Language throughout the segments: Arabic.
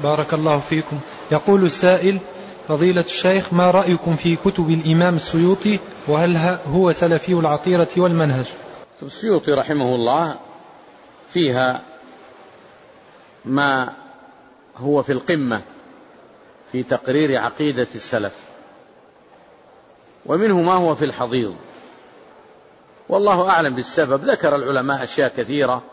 بارك الله فيكم. يقول السائل: فضيلة الشيخ، ما رأيكم في كتب الإمام السيوطي، وهل هو سلفي العطيرة والمنهج؟ السيوطي رحمه الله فيها ما هو في القمة في تقرير عقيدة السلف، ومنه ما هو في الحضيض، والله أعلم بالسبب. ذكر العلماء أشياء كثيرة،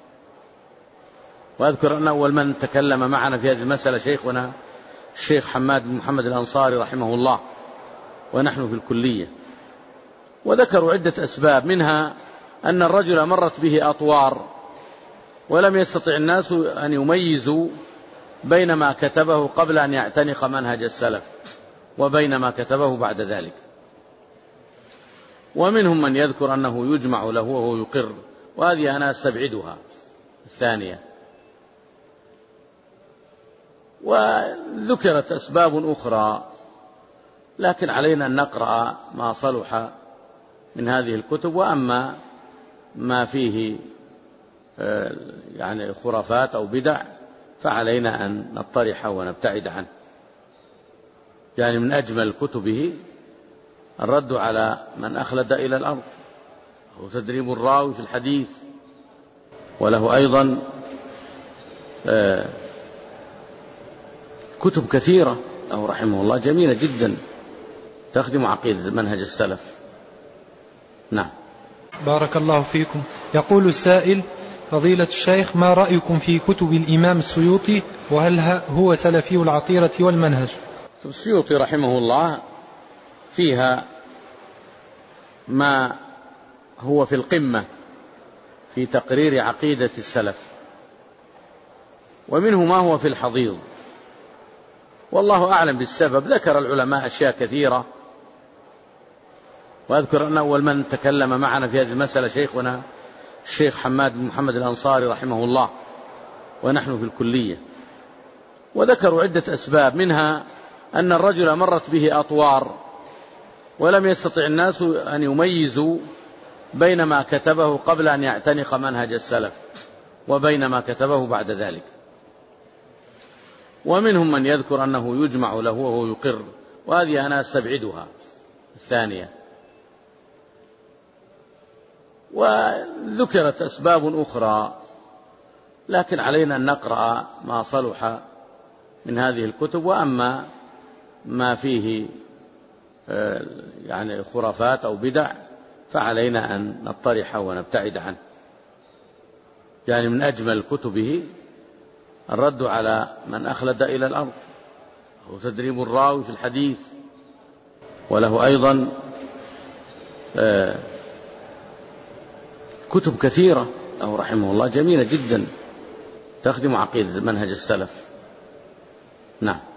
وأذكر أن أول من تكلم معنا في هذه المسألة شيخنا الشيخ حماد بن محمد الأنصاري رحمه الله، ونحن في الكلية. وذكروا عدة أسباب، منها أن الرجل مرت به أطوار ولم يستطع الناس أن يميزوا بين ما كتبه قبل أن يعتنق منهج السلف وبين ما كتبه بعد ذلك. ومنهم من يذكر أنه يجمع له وهو يقر، وهذه أنا أستبعدها الثانية. وذكرت أسباب أخرى، لكن علينا أن نقرأ ما صلح من هذه الكتب، وأما ما فيه يعني خرافات أو بدع فعلينا أن نطرح ونبتعد عنه. يعني من أجمل كتبه الرد على من أخلد إلى الأرض، أو تدريب الراوي في الحديث، وله أيضا كتب كثيرة له رحمه الله جميلة جدا تخدم عقيدة منهج السلف. نعم. بارك الله فيكم. يقول السائل: فضيلة الشيخ، ما رأيكم في كتب الإمام السيوطي، وهل هو سلفي العطيرة والمنهج؟ السيوطي رحمه الله فيها ما هو في القمة في تقرير عقيدة السلف، ومنه ما هو في الحضيض، والله أعلم بالسبب. ذكر العلماء أشياء كثيرة، وأذكر أن أول من تكلم معنا في هذه المسألة شيخنا الشيخ حماد بن محمد الأنصاري رحمه الله، ونحن في الكلية. وذكروا عدة أسباب، منها أن الرجل مرت به أطوار ولم يستطع الناس أن يميزوا بين ما كتبه قبل أن يعتنق منهج السلف وبين ما كتبه بعد ذلك. ومنهم من يذكر أنه يجمع له وهو يقر، وهذه أنا أستبعدها الثانية. وذكرت أسباب أخرى، لكن علينا أن نقرأ ما صلح من هذه الكتب، وأما ما فيه يعني خرافات أو بدع فعلينا أن نطرح ونبتعد عنه. يعني من أجمل كتبه الرد على من أخلد إلى الأرض، أو تدريب الراوي في الحديث، وله أيضا كتب كثيرة له رحمه الله جميلة جدا تخدم عقيدة منهج السلف. نعم.